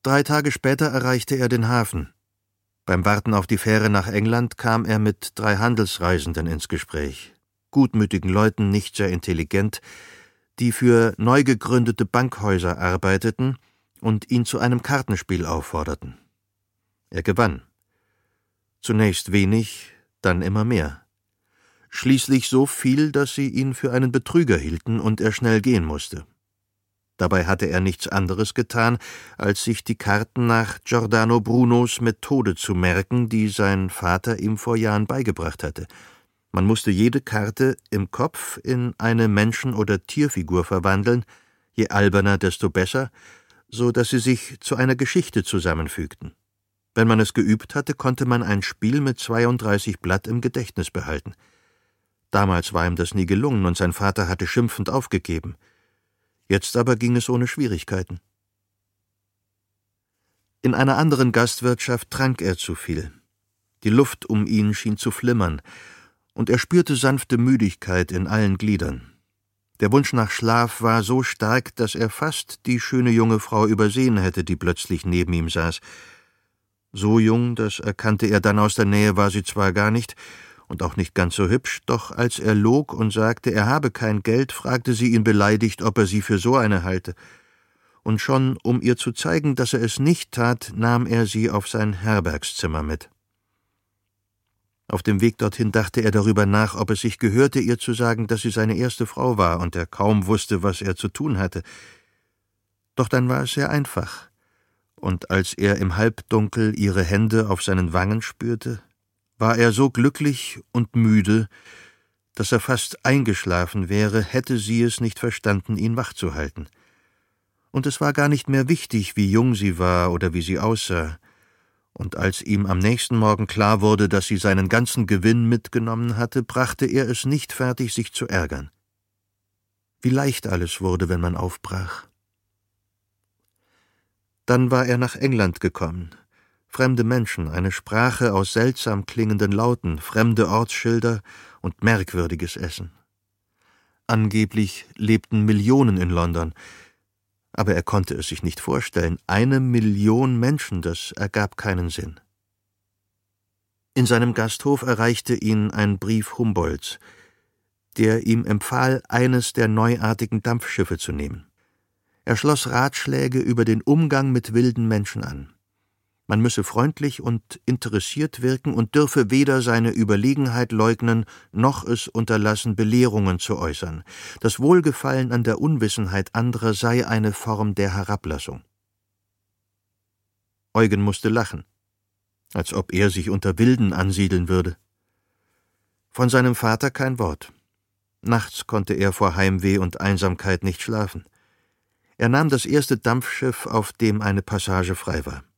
3 Tage später erreichte er den Hafen. Beim Warten auf die Fähre nach England kam er mit 3 Handelsreisenden ins Gespräch, gutmütigen Leuten, nicht sehr intelligent, die für neu gegründete Bankhäuser arbeiteten und ihn zu einem Kartenspiel aufforderten. Er gewann. Zunächst wenig, dann immer mehr. Schließlich so viel, dass sie ihn für einen Betrüger hielten und er schnell gehen musste. Dabei hatte er nichts anderes getan, als sich die Karten nach Giordano Brunos Methode zu merken, die sein Vater ihm vor Jahren beigebracht hatte. Man musste jede Karte im Kopf in eine Menschen- oder Tierfigur verwandeln, je alberner, desto besser, so dass sie sich zu einer Geschichte zusammenfügten. Wenn man es geübt hatte, konnte man ein Spiel mit 32 Blatt im Gedächtnis behalten. Damals war ihm das nie gelungen und sein Vater hatte schimpfend aufgegeben. Jetzt aber ging es ohne Schwierigkeiten. In einer anderen Gastwirtschaft trank er zu viel. Die Luft um ihn schien zu flimmern, und er spürte sanfte Müdigkeit in allen Gliedern. Der Wunsch nach Schlaf war so stark, dass er fast die schöne junge Frau übersehen hätte, die plötzlich neben ihm saß. So jung, das erkannte er dann aus der Nähe, war sie zwar gar nicht, und auch nicht ganz so hübsch, doch als er log und sagte, er habe kein Geld, fragte sie ihn beleidigt, ob er sie für so eine halte. Und schon, um ihr zu zeigen, dass er es nicht tat, nahm er sie auf sein Herbergszimmer mit. Auf dem Weg dorthin dachte er darüber nach, ob es sich gehörte, ihr zu sagen, dass sie seine erste Frau war und er kaum wusste, was er zu tun hatte. Doch dann war es sehr einfach, und als er im Halbdunkel ihre Hände auf seinen Wangen spürte, war er so glücklich und müde, dass er fast eingeschlafen wäre, hätte sie es nicht verstanden, ihn wach zu halten. Und es war gar nicht mehr wichtig, wie jung sie war oder wie sie aussah. Und als ihm am nächsten Morgen klar wurde, dass sie seinen ganzen Gewinn mitgenommen hatte, brachte er es nicht fertig, sich zu ärgern. Wie leicht alles wurde, wenn man aufbrach. Dann war er nach England gekommen. Fremde Menschen, eine Sprache aus seltsam klingenden Lauten, fremde Ortsschilder und merkwürdiges Essen. Angeblich lebten Millionen in London, aber er konnte es sich nicht vorstellen. 1 Million Menschen, das ergab keinen Sinn. In seinem Gasthof erreichte ihn ein Brief Humboldts, der ihm empfahl, eines der neuartigen Dampfschiffe zu nehmen. Er schloss Ratschläge über den Umgang mit wilden Menschen an. Man müsse freundlich und interessiert wirken und dürfe weder seine Überlegenheit leugnen, noch es unterlassen, Belehrungen zu äußern. Das Wohlgefallen an der Unwissenheit anderer sei eine Form der Herablassung. Eugen musste lachen, als ob er sich unter Wilden ansiedeln würde. Von seinem Vater kein Wort. Nachts konnte er vor Heimweh und Einsamkeit nicht schlafen. Er nahm das erste Dampfschiff, auf dem eine Passage frei war.